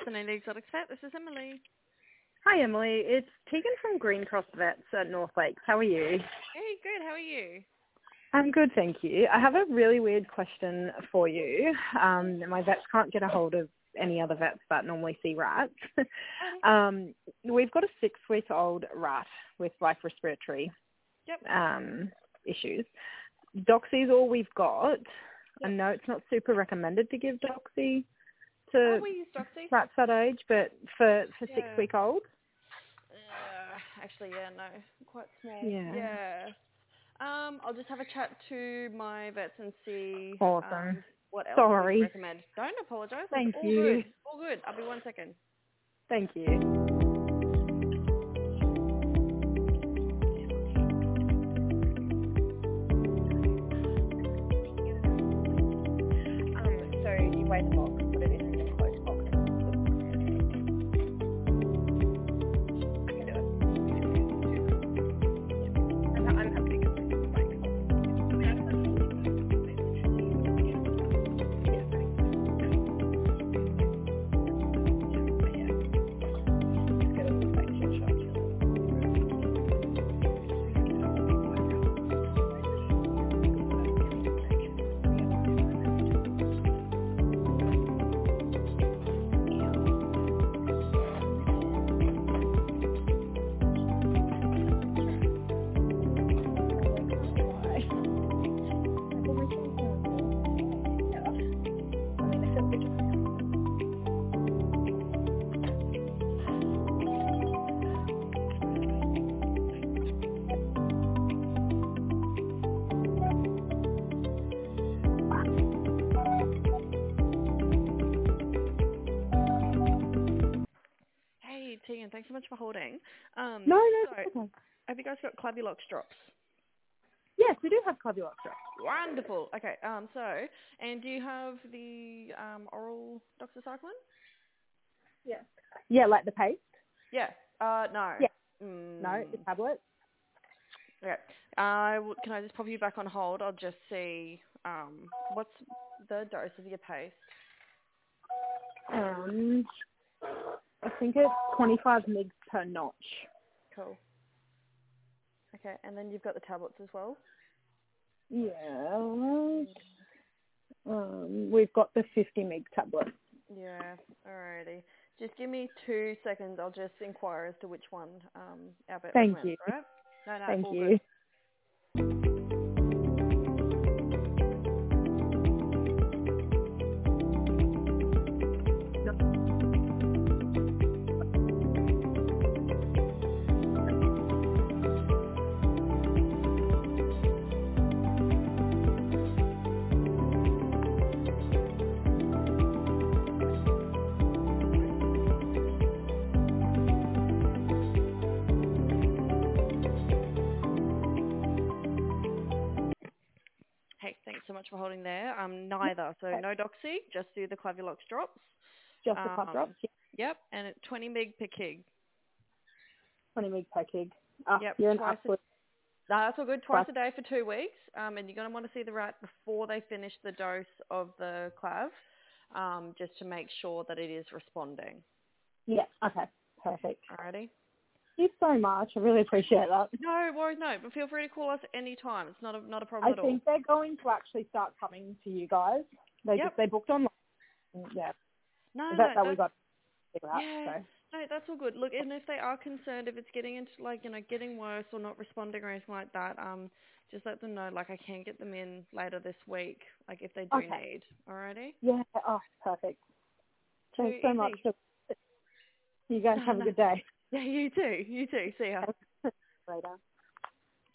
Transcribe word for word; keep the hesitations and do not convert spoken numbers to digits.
afternoon, Exotic Vet. This is Emily. Hi, Emily. It's Tegan from Green Cross Vets at North Lakes. How are you? Hey, good. How are you? I'm good, thank you. I have a really weird question for you. Um, my vets can't get a hold of any other vets that normally see rats. um, we've got a six-week-old rat with like respiratory Yep. um, issues. Doxy is all we've got. Yep. I know it's not super recommended to give Doxy to Oh, we use Doxy. rats that age, but for, for Yeah. six-week-olds? Uh, actually, yeah, no, quite small. Yeah. Yeah. Um, I'll just have a chat to my vets and see Awesome. um, what else we Sorry. can recommend. Don't apologise. It's Thank all you. good. All good. I'll be one second. Thank you. Um, so you weigh the box, put it in the closed box. I can do it. I'm, I'm happy to get this. Like, just get a little facial shot. Hey, Tegan, thanks so much for holding. Um, No, no, so, it's okay. have you guys got Clavulox drops? Yes, we do have Clavulox drops. Wonderful. Okay. Um. So, and do you have the um oral doxycycline? Yeah. Yeah, like the paste? Yeah. Uh. No. Yeah. Mm, No, the tablet? okay. I will, can I just pop you back on hold? I'll just see. Um. What's the dose of your paste? Um, I think it's twenty-five mg per notch. Cool. Okay. And then you've got the tablets as well. Yeah. Um, we've got the fifty mg tablet. Yeah. Alrighty. Just give me two seconds. I'll just inquire as to which one um our vet Thank recommends. you. All right? No, no, Thank all you. good. Hey, thanks so much for holding there. Um, neither. So no doxy, just do the Clavulox drops. Just the club drops? Um, yep, and it's twenty meg per kig. twenty mg per kg. Oh, Yep, you're an twice. A, absolute... no, that's all good. Twice a day for two weeks. Um, and you're going to want to see the rat before they finish the dose of the clav, um, just to make sure that it is responding. Yeah, okay. Perfect. Alrighty. Thank you so much. I really appreciate that. No worries, no. But feel free to call us any time. It's not a not a problem I at all. think they're going to actually start coming to you guys. They Yep. just, they booked online. Yeah. No, That, no, that we that's got to figure out, yeah. so. No, that's all good. Look, and if they are concerned, if it's getting into like, you know, getting worse or not responding or anything like that, um, just let them know, like, I can get them in later this week, like, if they do Okay. need. Alrighty? Yeah, oh, perfect. Too Thanks so easy. much. You guys No, have a no. good day. Yeah, you too. You too. See ya. Later.